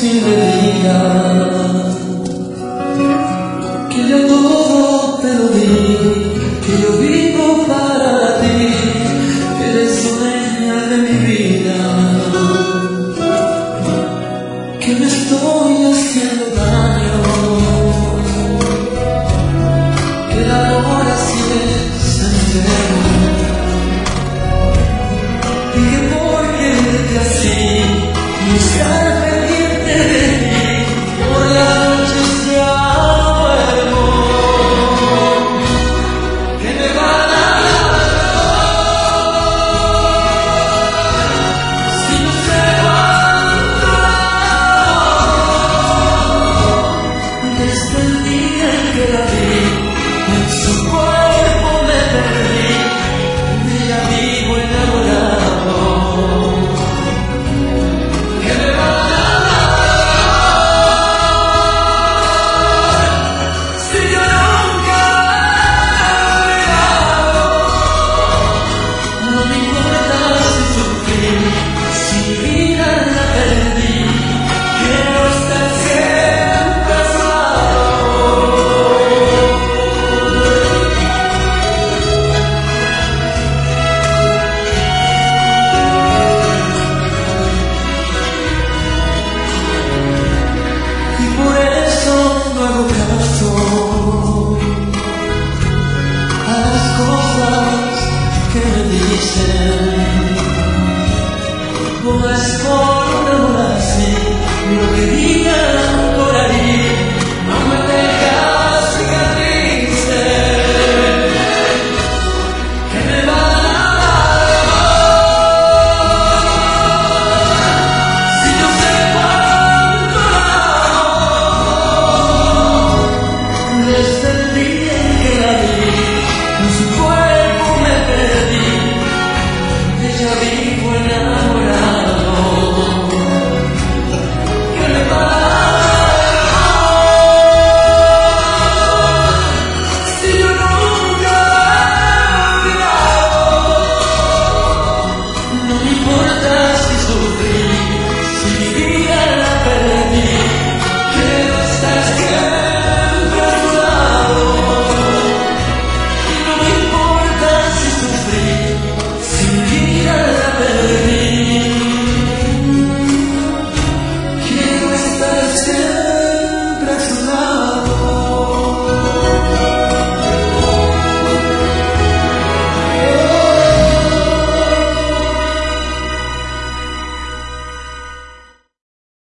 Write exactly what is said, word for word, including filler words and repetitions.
y me digas que ya todo te lo di, que yo vivo para ti, que eres dueña de mi vida, que me estoy haciendo daño, que el amor así es enfermo, y que por quererte así y estar pendiente de ti, por la noche ya duermo, que me van a dar si no sé cuánto desde el día en que la vi, en su cuerpo me perdí, de ella vivo enamorado. Que me van a dar si yo nunca he olvidado. No me importa si sufrí, si mi vida la perdí, quiero estar siempre a su y por eso no hago caso a las cosas que me dicen, no es